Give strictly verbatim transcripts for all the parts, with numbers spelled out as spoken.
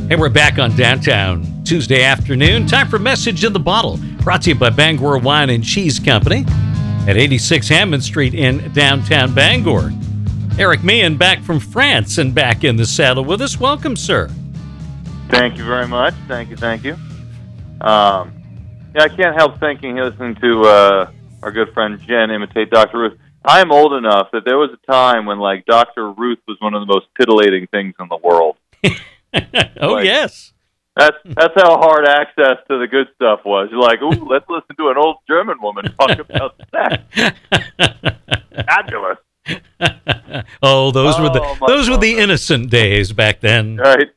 And we're back on Downtown Tuesday afternoon. Time for Message in the Bottle, brought to you by Bangor Wine and Cheese Company at eighty-six Hammond Street in downtown Bangor. Eric Meehan back from France and back in the saddle with us. Welcome, sir. Thank you very much. Thank you, thank you. Um, yeah, I can't help thinking, listening to uh, our good friend Jen imitate Doctor Ruth. I'm old enough that there was a time when, like, Doctor Ruth was one of the most titillating things in the world. oh, like, yes. That's that's how hard access to the good stuff was. You're like, ooh, let's listen to an old German woman talk about sex. Fabulous. oh, those oh, were the those were the innocent days back then. Right.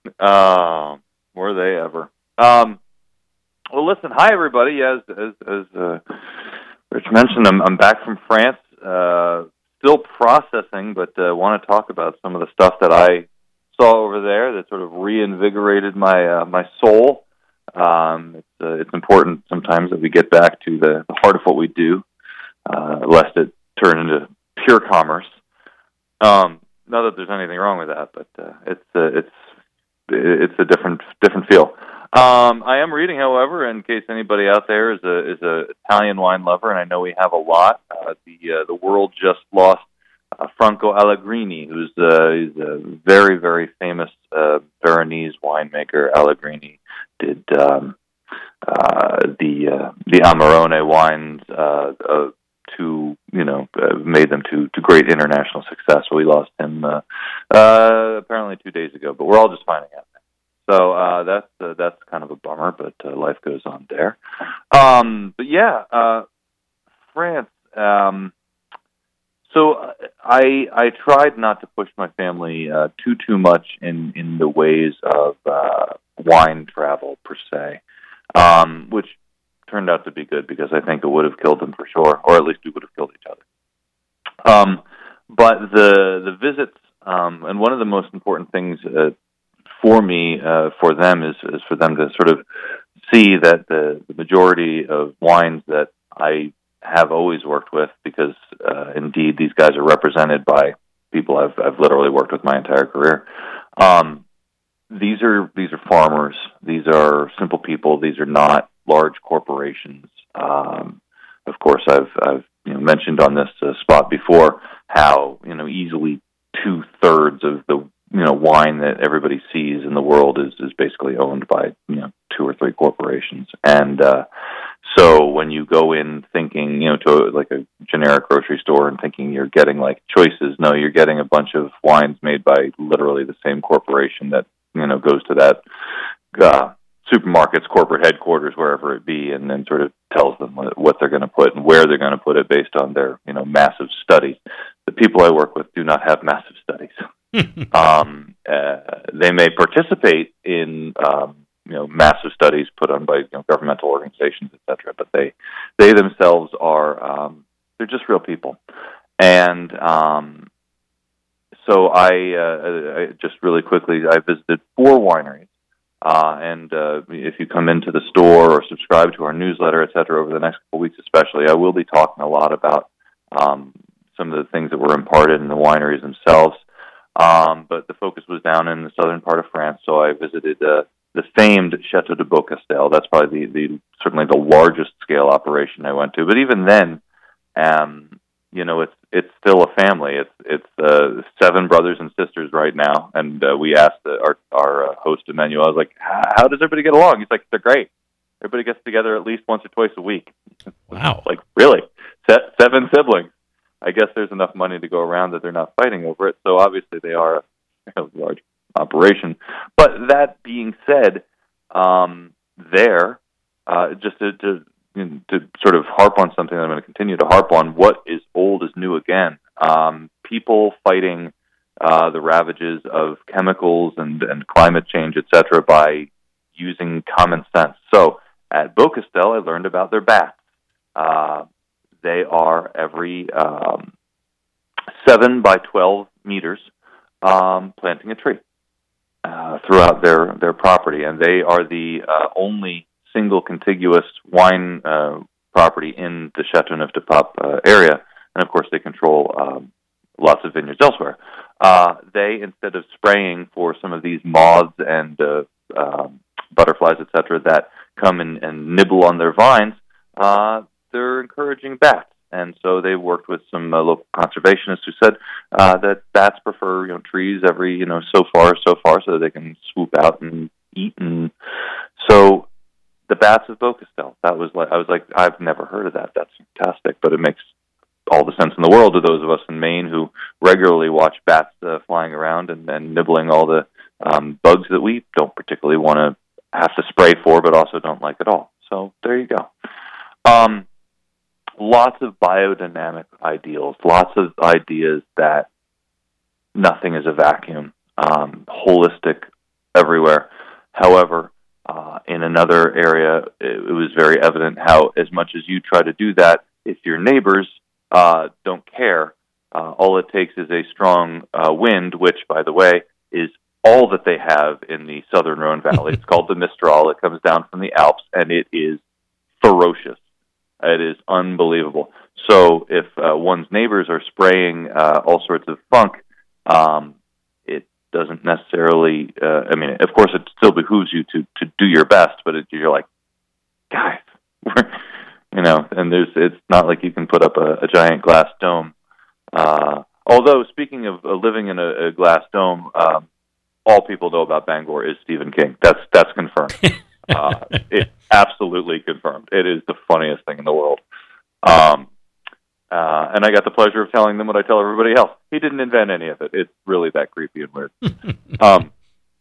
Uh, were they ever? Um, well, listen. Hi, everybody. As as as uh, Rich mentioned, I'm I'm back from France. Uh, still processing, but uh, want to talk about some of the stuff that I saw over there that sort of reinvigorated my uh, my soul. Um, it's uh, it's important sometimes that we get back to the, the heart of what we do, uh, lest it turn into pure commerce. Um, not that there's anything wrong with that, but uh, it's uh, it's it's a different different feel. Um, I am reading, however, in case anybody out there is a is a Italian wine lover, and I know we have a lot. Uh, the uh, the world just lost Uh, Franco Allegrini, who's uh, he's a very, very famous uh, Veronese winemaker. Allegrini did um, uh, the uh, the Amarone wines uh, uh, to you know uh, made them to to great international success. So we lost him uh, uh, apparently two days ago, but we're all just finding out. So uh, that's uh, that's kind of a bummer, but uh, life goes on there. Um, but yeah, uh, France. Um, So I I tried not to push my family uh, too too much in, in the ways of uh, wine travel per se, um, which turned out to be good because I think it would have killed them for sure, or at least we would have killed each other. Um, but the the visits um, and one of the most important things uh, for me uh, for them is is for them to sort of see that the, the majority of wines that I have always worked with, because uh, indeed these guys are represented by people I've I've literally worked with my entire career. Um, these are these are farmers. These are simple people. These are not large corporations. Um, of course, I've I've you know, mentioned on this uh, spot before how you know easily two thirds of the you know wine that everybody sees in the world is is basically owned by you know two or three corporations. And uh, so when you go in thinking, you know, to like a generic grocery store and thinking you're getting like choices, no, you're getting a bunch of wines made by literally the same corporation that, you know, goes to that uh, supermarket's corporate headquarters, wherever it be, and then sort of tells them what, what they're going to put and where they're going to put it based on their, you know, massive studies. The people I work with do not have massive studies. um, uh, they may participate in, um, you know, massive studies put on by you know, governmental organizations, et cetera. But they, they themselves are, um, they're just real people. And um, so I, uh, I just really quickly, I visited four wineries. Uh, and uh, if you come into the store or subscribe to our newsletter, et cetera, over the next couple weeks especially, I will be talking a lot about um, some of the things that were imparted in the wineries themselves. Um, but the focus was down in the southern part of France, so I visited uh, the famed Chateau de Beaucastel. That's probably the, the certainly the largest scale operation I went to. But even then, um, you know, it's it's still a family. It's it's uh, seven brothers and sisters right now. And uh, we asked the, our our uh, host Emmanuel, I was like, "How does everybody get along?" He's like, "They're great. Everybody gets together at least once or twice a week." Wow! Like really, Se- seven siblings. I guess there's enough money to go around that they're not fighting over it. So obviously they are a large operation. But that being said, um, there, uh, just to, to to sort of harp on something that I'm going to continue to harp on, what is old is new again. Um, people fighting uh, the ravages of chemicals and, and climate change, et cetera, by using common sense. So at Beaucastel, I learned about their bats. Uh, they are every um, seven by twelve meters um, planting a tree uh, throughout their, their property. And they are the uh, only single contiguous wine uh, property in the Châteauneuf-du-Pape uh, area. And, of course, they control um, lots of vineyards elsewhere. Uh, they, instead of spraying for some of these moths and uh, um, butterflies, et cetera, that come and, and nibble on their vines, uh, they're encouraging bats. And so they worked with some uh, local conservationists who said uh, that bats prefer, you know, trees every, you know, so far, so far, so that they can swoop out and eat. And so the bats of Beaucastel, that was like, I was like, I've never heard of that. That's fantastic, but it makes all the sense in the world to those of us in Maine who regularly watch bats uh, flying around and, and nibbling all the um, bugs that we don't particularly want to have to spray for, but also don't like at all. So there you go. Um, lots of biodynamic ideals, lots of ideas that nothing is a vacuum, um, holistic everywhere. However, uh, in another area, it, it was very evident how as much as you try to do that, if your neighbors uh, don't care, uh, all it takes is a strong uh, wind, which, by the way, is all that they have in the southern Rhone Valley. It's called the Mistral. It comes down from the Alps, and it is ferocious. It is unbelievable. So if uh, one's neighbors are spraying uh, all sorts of funk, um, it doesn't necessarily, uh, I mean, of course, it still behooves you to, to do your best, but it, you're like, guys, you know, and there's, it's not like you can put up a, a giant glass dome. Uh, although, speaking of uh, living in a, a glass dome, um, all people know about Bangor is Stephen King. That's that's confirmed. uh, it's absolutely confirmed. It is the funniest thing in the world. Um, uh, and I got the pleasure of telling them what I tell everybody else. He didn't invent any of it. It's really that creepy and weird. um,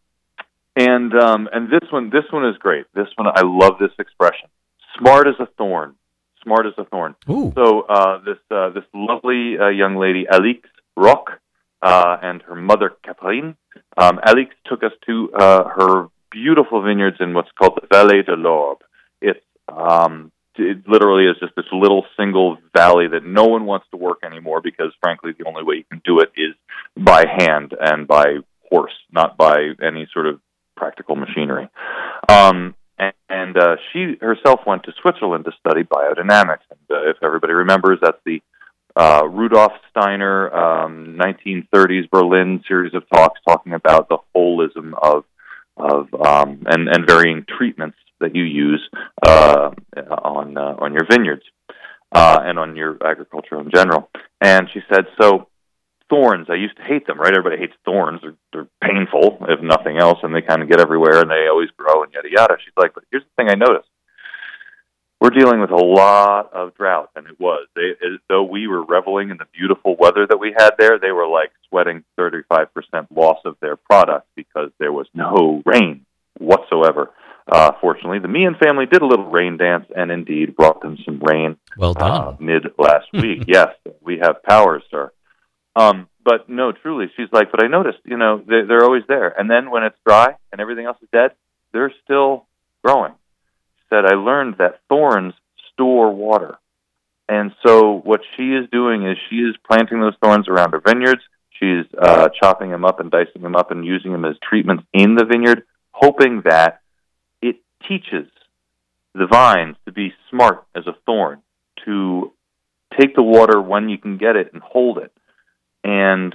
and um, and this one, this one is great. This one, I love this expression. Smart as a thorn. Smart as a thorn. Ooh. So uh, this uh, this lovely uh, young lady, Alix Roch, uh, and her mother, Catherine. Um, Alix took us to uh, her beautiful vineyards in what's called the Vallée de l'Orbe. It's um, it literally is just this little single valley that no one wants to work anymore because, frankly, the only way you can do it is by hand and by horse, not by any sort of practical machinery. Um, and and uh, she herself went to Switzerland to study biodynamics. And uh, if everybody remembers, that's the uh, Rudolf Steiner um, nineteen thirties Berlin series of talks talking about the holism of of um, and and varying treatments that you use uh, on uh, on your vineyards uh, and on your agriculture in general. And she said, so thorns, I used to hate them, right? Everybody hates thorns. They're, they're painful, if nothing else, and they kind of get everywhere, and they always grow and yada yada. She's like, but here's the thing I noticed. We're dealing with a lot of drought, and it was. They, as though we were reveling in the beautiful weather that we had there, they were like sweating thirty-five percent loss of their product because there was no rain whatsoever. Uh, fortunately, the Meehan family did a little rain dance and indeed brought them some rain well done. Uh, mid last week. Yes, we have powers, sir. Um, but no, truly, she's like, but I noticed, you know, they're, they're always there. And then when it's dry and everything else is dead, they're still growing. That I learned that thorns store water. And so what she is doing is she is planting those thorns around her vineyards. She's uh, chopping them up and dicing them up and using them as treatments in the vineyard, hoping that it teaches the vines to be smart as a thorn, to take the water when you can get it and hold it. And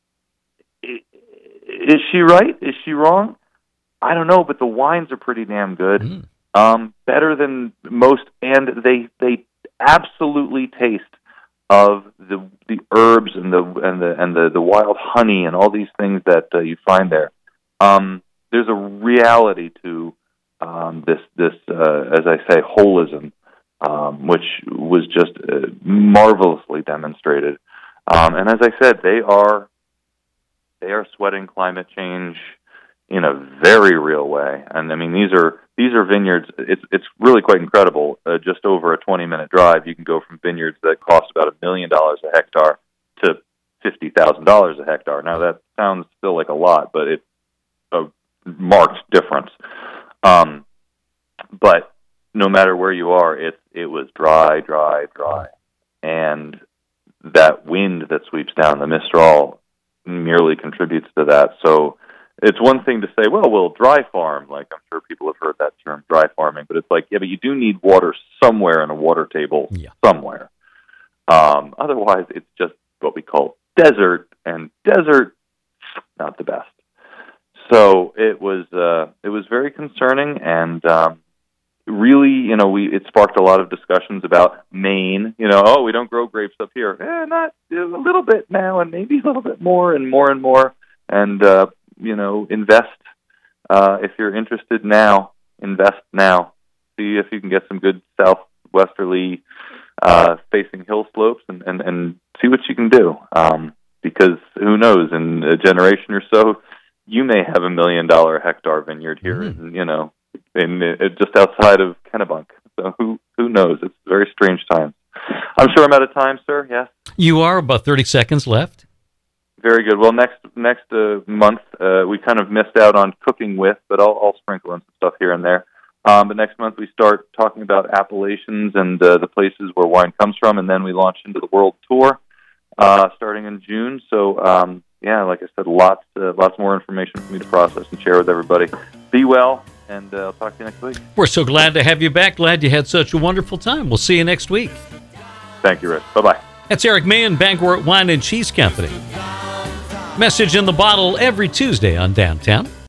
is she right? Is she wrong? I don't know, but the wines are pretty damn good. Mm. Um, better than most, and they they absolutely taste of the the herbs and the and the and the, the wild honey and all these things that uh, you find there. Um, there's a reality to um, this this uh, as I say holism, um, which was just uh, marvelously demonstrated. Um, and as I said, they are they are sweating climate change in a very real way. And I mean, these are these are vineyards. It's it's really quite incredible. Uh, just over a twenty minute drive, you can go from vineyards that cost about a million dollars a hectare to fifty thousand dollars a hectare. Now that sounds still like a lot, but it's a marked difference. Um, but no matter where you are, it it was dry, dry, dry, and that wind that sweeps down, the Mistral, merely contributes to that. So it's one thing to say, well, we'll dry farm. Like, I'm sure people have heard that term, dry farming. But it's like, yeah, but you do need water somewhere in a water table, yeah. somewhere. Um, otherwise, it's just what we call desert, and desert, not the best. So it was uh, it was very concerning, and um, really, you know, we it sparked a lot of discussions about Maine. You know, oh, we don't grow grapes up here. Eh, not a little bit now, and maybe a little bit more, and more and more. And uh, you know, invest uh, if you're interested now. Invest now. See if you can get some good southwesterly uh, facing hill slopes, and, and, and see what you can do. Um, because who knows, in a generation or so, you may have a million dollar hectare vineyard here, mm-hmm. in, you know, in, in just outside of Kennebunk. So who who knows? It's very strange times. I'm sure I'm out of time, sir. Yes. You are. About thirty seconds left. Very good. Well, next next uh, month uh, we kind of missed out on cooking with, but I'll, I'll sprinkle in some stuff here and there. Um, but next month we start talking about appellations and uh, the places where wine comes from, and then we launch into the world tour uh, starting in June. So. Um, Yeah, like I said, lots uh, lots more information for me to process and share with everybody. Be well, and uh, I'll talk to you next week. We're so glad to have you back. Glad you had such a wonderful time. We'll see you next week. Thank you, Rich. Bye-bye. That's Eric Mahan, Bangor Wine and Cheese Company. Message in the Bottle every Tuesday on Downtown.